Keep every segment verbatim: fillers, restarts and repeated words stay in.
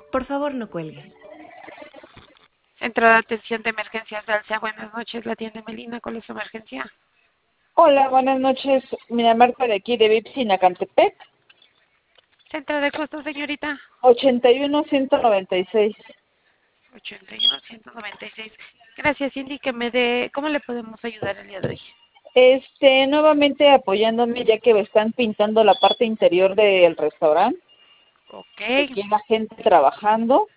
Por favor, no cuelgue. Centro de Atención de Emergencias de Alcea, buenas noches, la tienda Melina, ¿cuál es su emergencia? Hola, buenas noches. Mira, marco de aquí de Vips Sinacantepec, Centro de costo, señorita. ochenta y uno ciento noventa y seis. ochenta y uno ciento noventa y seis. Gracias, indíqueme de cómo le podemos ayudar el día de hoy. Este, nuevamente apoyándome ya que me están pintando la parte interior del restaurante. Ok. Aquí la gente trabajando.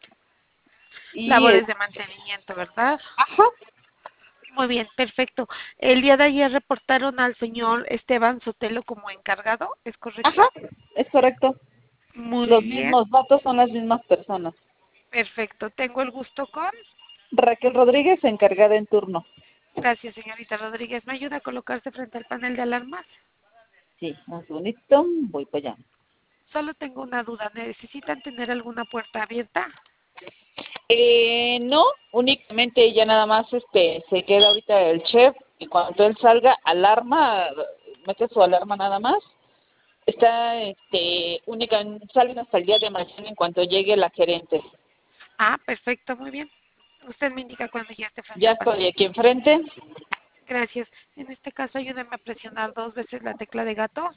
Y, Labores es- de mantenimiento, ¿verdad? ajá, Muy bien, perfecto. El día de ayer reportaron al señor Esteban Sotelo como encargado, ¿es correcto? ajá, es correcto. Muy Los bien, mismos datos son las mismas personas. perfecto. Tengo el gusto con... Raquel Rodríguez, encargada en turno. Gracias, señorita Rodríguez. ¿Me ayuda a colocarse frente al panel de alarmas? Sí, un segundito, voy para allá. Solo tengo una duda. ¿Necesitan tener alguna puerta abierta? Eh, no, únicamente ya nada más este se queda ahorita el chef y cuando él salga, alarma, mete su alarma nada más. Está, este, única, salen hasta el día de mañana en cuanto llegue la gerente. Ah, perfecto, muy bien. Usted me indica cuando ya esté frente Ya al panel. estoy aquí enfrente. Gracias. En este caso, ayúdenme a presionar dos veces la tecla de gato.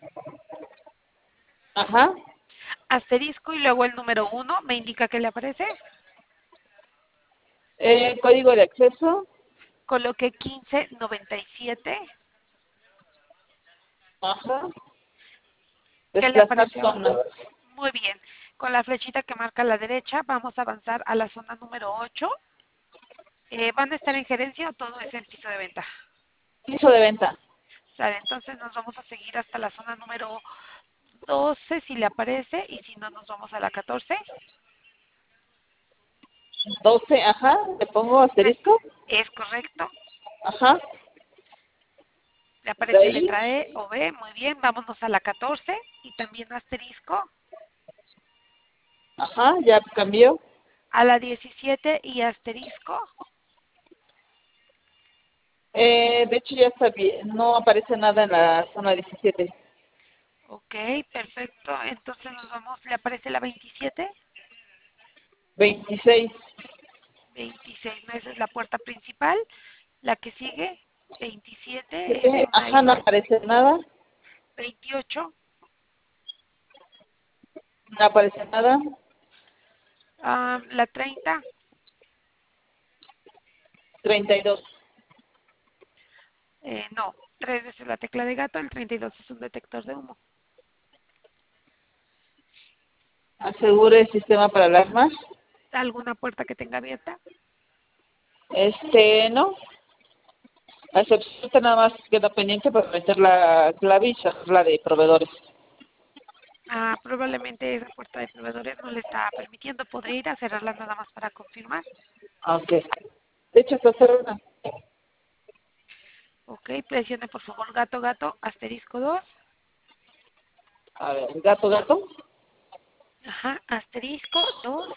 Ajá. Asterisco y luego el número uno. ¿Me indica qué le aparece? Eh, código de acceso. Coloque quince noventa y siete. Ajá. ¿Qué le Desplazar aparece ahora? zona. Muy bien. Con la flechita que marca a la derecha, vamos a avanzar a la zona número ocho. Eh, ¿Van a estar en gerencia o todo es en piso de venta? Piso de venta. Sale, entonces nos vamos a seguir hasta la zona número doce si le aparece y si no nos vamos a la catorce. Doce, ajá. Le pongo asterisco. Es correcto. Ajá. Le De aparece ahí. letra E o B. Muy bien, vámonos a la catorce y también asterisco. Ajá, ya cambió. A la diecisiete y asterisco. Eh, de hecho ya está bien. No aparece nada en la zona diecisiete. Ok, perfecto. Entonces nos vamos, le aparece la veintisiete. Veintiséis. veintiséis, no, esa es la puerta principal. La que sigue, veintisiete, es Eh, una ajá, no I. aparece nada. veintiocho, No aparece nada. ah, la treinta, Treinta y dos. eh, no, tres veces la tecla de gato, el treinta y dos es un detector de humo. Asegure el sistema para alarmas. ¿Alguna puerta que tenga abierta? Este, no. A excepción que nada más queda pendiente para meter la clave y cerrar la de proveedores. Ah, probablemente esa puerta de proveedores no le está permitiendo. ¿Podría ir a cerrarla nada más para confirmar? Ok. De hecho, está cerrada. Ok, presione por favor gato, gato, asterisco dos. A ver, gato, gato. Ajá, asterisco dos.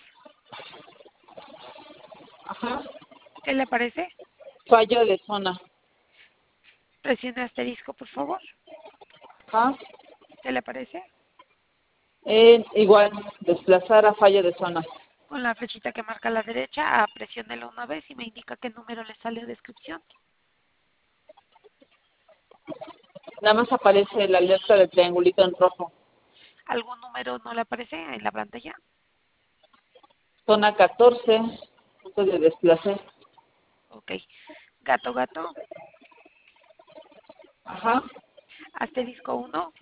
Ajá. ¿Qué le aparece? Fallo de zona. Presione asterisco por favor. Ajá. ¿Qué le aparece? Eh, igual, desplazar a fallo de zona. Con la flechita que marca a la derecha, presiónelo una vez y me indica qué número le sale a descripción. Nada más aparece la alerta del triangulito en rojo. ¿Algún número no le aparece en la pantalla? Zona catorce. Punto de desplazar. Ok. Gato, gato, Ajá. asterisco uno,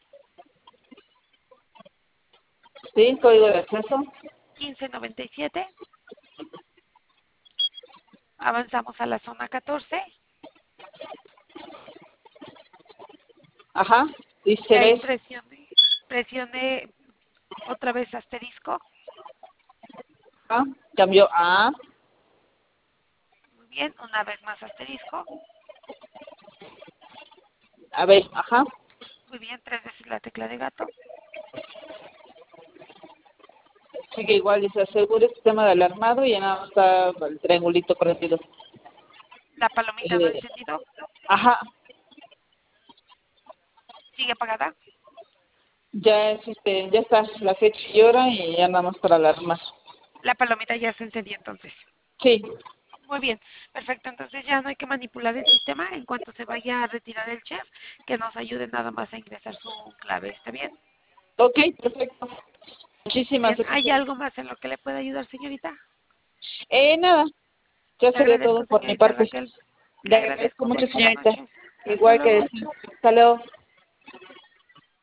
Sí, código de acceso. quince noventa y siete. Avanzamos a la zona catorce. Ajá. Y Dice ahí ves. presione, presione otra vez asterisco. Ajá. Cambió a. Muy bien, una vez más asterisco. A ver, ajá. Muy bien, tres veces la tecla de gato. Sigue igual, dice asegure el sistema de alarmado y ya nada más está el triangulito prendido. La palomita no ha Eh, encendido. ajá. Sigue apagada. Ya es, este, ya está la fecha y hora y ya nada más para alarmar. La palomita ya se encendió entonces. Sí. Muy bien, perfecto. Entonces ya no hay que manipular el sistema. En cuanto se vaya a retirar el chef, que nos ayude nada más a ingresar su clave. ¿Está bien? Ok, perfecto. Muchísimas Bien, ¿hay gracias. algo más en lo que le pueda ayudar, señorita? Eh, nada, ya Le sería todo agradezco, por mi señorita parte. Raquel. Le Le agradezco agradezco. mucho, Bonita señorita. noche. Hasta Igual que luego. decir. Hasta luego.